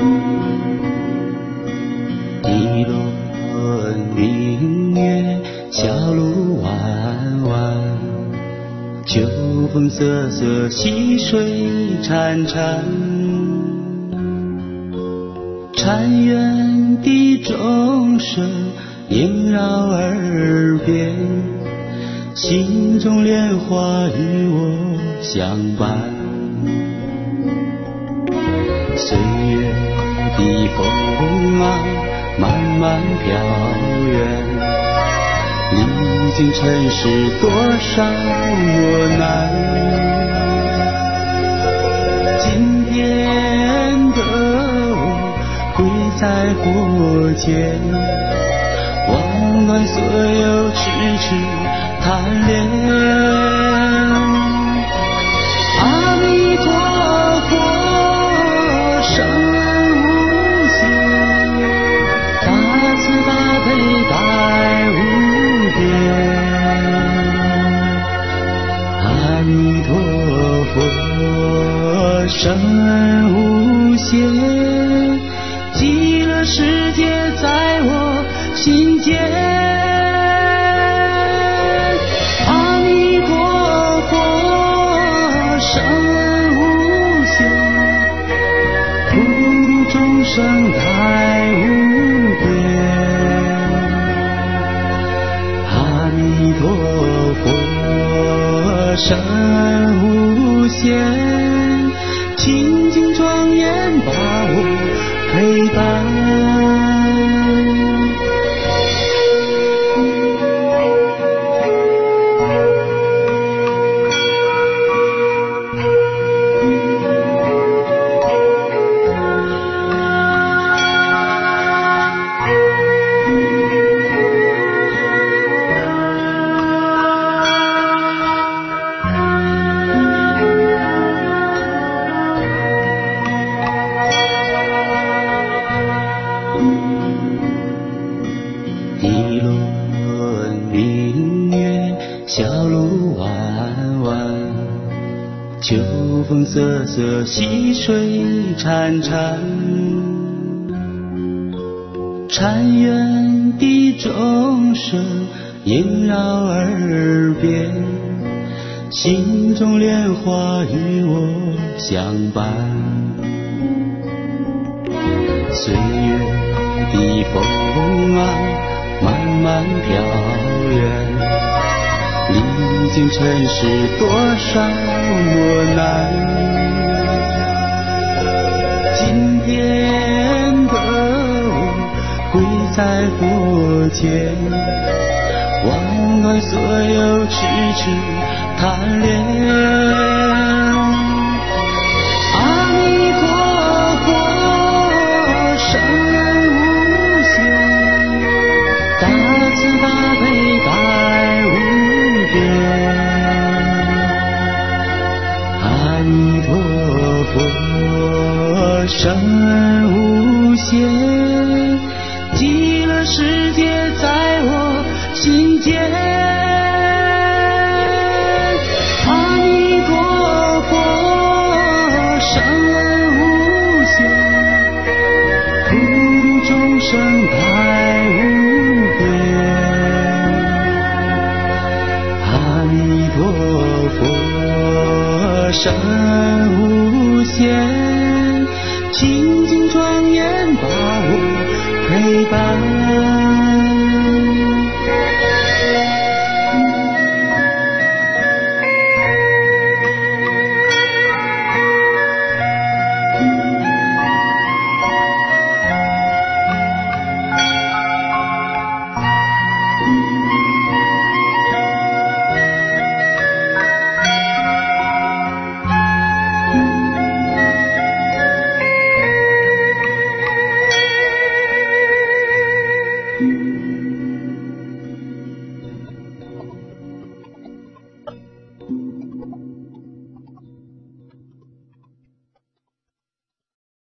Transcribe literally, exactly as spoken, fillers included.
一轮明月，小路弯弯，秋风瑟瑟，溪水潺潺，禅院的钟声萦绕耳边，心中莲花与我相伴。岁月的风啊，慢慢飘远，历经尘世多少磨难。今天的我跪在佛前，忘断所有痴痴贪恋。阿弥陀佛，生无限，大慈大悲大无边。阿弥陀佛，生无限，极乐世界在我心间。阿弥陀佛，生无限，普度众生太无边。阿弥陀佛，生无限，清净庄严把我陪伴。一轮明月，小路弯弯，秋风瑟瑟，溪水潺潺，禅院的钟声萦绕耳边，心中莲花与我相伴。岁月的风啊，慢慢飘远，历经尘世多少磨难。今天的我跪在佛前，忘断所有痴痴贪恋。阿弥陀佛，生无限，大慈大悲大无边。阿弥陀佛，生无限，极乐世界在我心间。阿弥陀佛，生无限，普度众生太无边。阿弥陀佛，生无限，清净庄严把我陪伴。